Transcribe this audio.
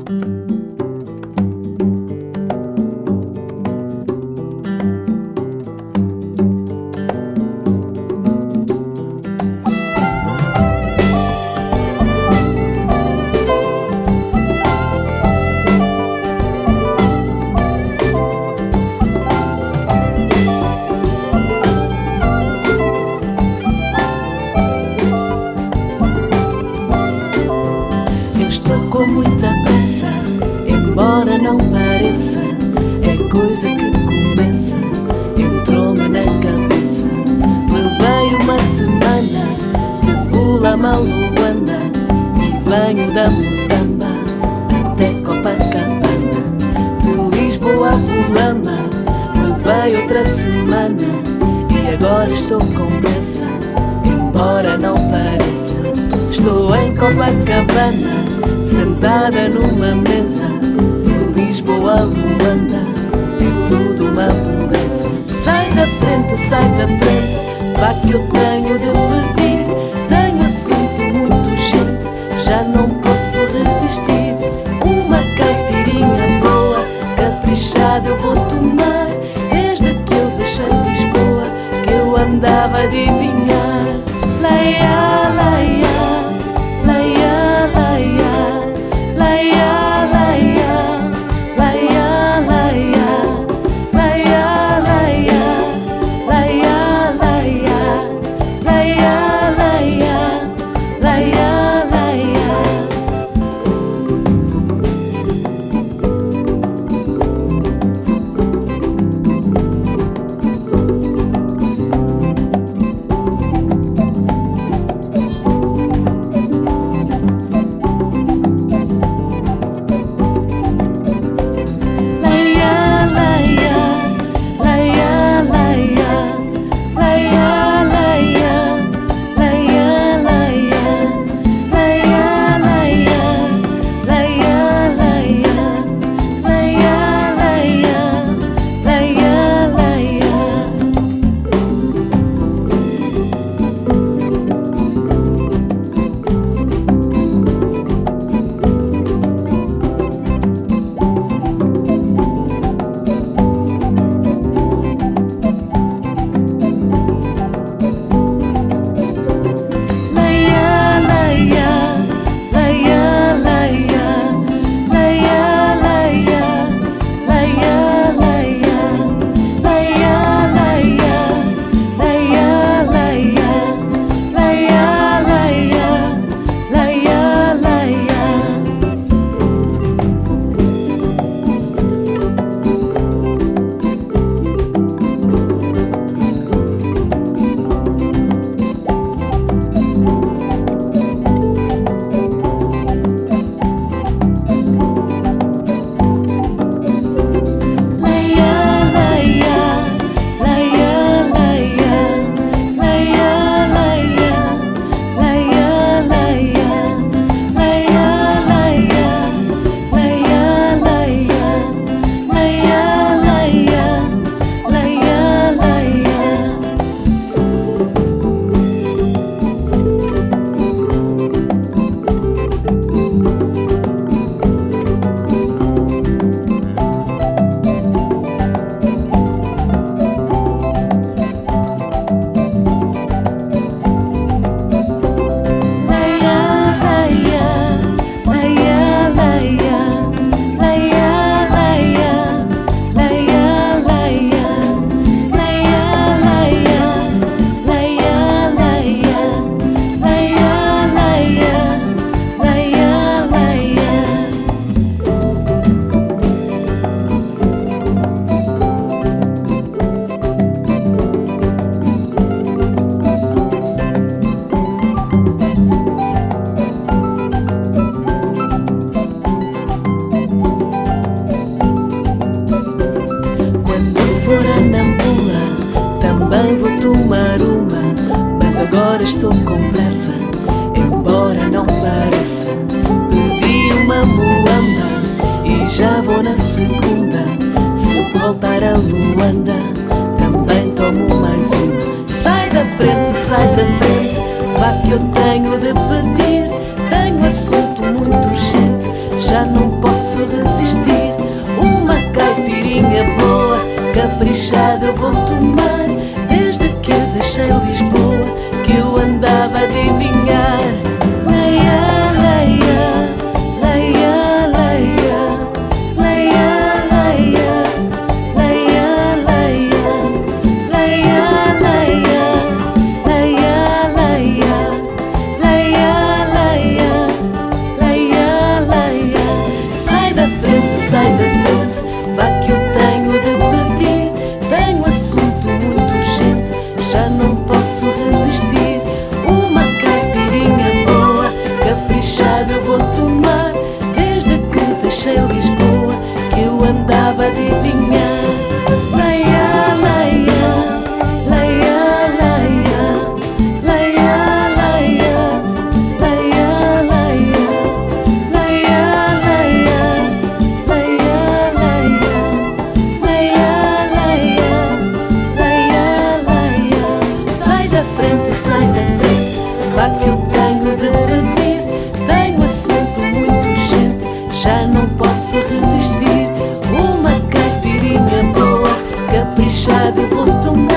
Com muita pressa, embora não pareça, é coisa que começa, entrou-me na cabeça. Levei uma semana de Pula-Mal Luanda e venho da Mutamba até Copacabana. De Lisboa a Pulama levei outra semana e agora estou com pressa, embora não pareça. Estou em Copacabana, sentada numa mesa, de Lisboa a Luanda, é tudo uma beleza. Sai da frente, vá que eu tenho de pedir. Tenho assunto muito urgente, já não posso resistir. Uma caipirinha boa, caprichada eu vou tomar. Desde que eu deixei Lisboa, que eu andava a adivinhar. Laia, laia, laia, laia, laia, laia, laia, laia, laia, laia, laia, laia, laia, laia, laia, laia. também vou tomar uma, mas agora estou com pressa, embora não pareça. Pedi uma muamba e já vou na segunda. Se voltar a Luanda, também tomo mais uma. Sai da frente, vá que eu tenho de pedir. Tenho assunto muito urgente, já não posso resistir. Uma caipirinha boa, caprichada eu vou tomar. Desde que deixei Lisboa, que eu andava a adivinhar. Leia, leia, leia, leia, leia, leia, leia, leia, leia, leia, leia, leia, leia, leia, leia. Sai da frente, vá que eu tenho de pedir. Tenho assunto muito urgente, já não posso resistir. Uma caipirinha boa, caprichada eu vou tomar. Desde que deixei Lisboa, que eu andava a adivinhar. Leia, leia, leia, leia, leia, leia, leia, leia, leia, leia, leia, leia, leia. Sai da frente, vá que eu tenho de pedir. Tenho assunto muito urgente, já não posso resistir. Uma caipirinha boa, caprichada eu vou tomar.